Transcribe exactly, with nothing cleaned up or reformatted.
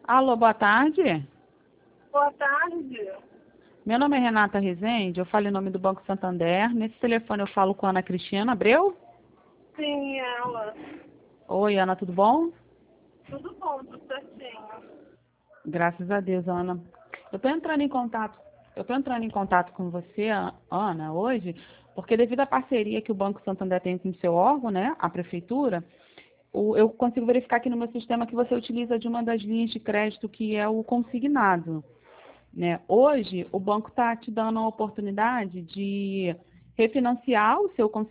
Alô, boa tarde. Boa tarde. Meu nome é Renata Rezende, eu falo em nome do Banco Santander. Nesse telefone eu falo com a Ana Cristina Abreu. Sim, ela. Oi, Ana, tudo bom? Tudo bom, tudo certinho. Graças a Deus, Ana. Eu estou entrando em contato, eu estou entrando em contato com você, Ana, hoje, porque devido à parceria que o Banco Santander tem com o seu órgão, né, a prefeitura, o- eu consigo verificar aqui no meu sistema que você utiliza de uma das linhas de crédito que é o consignado. Né? Hoje, o banco está te dando a oportunidade de refinanciar o seu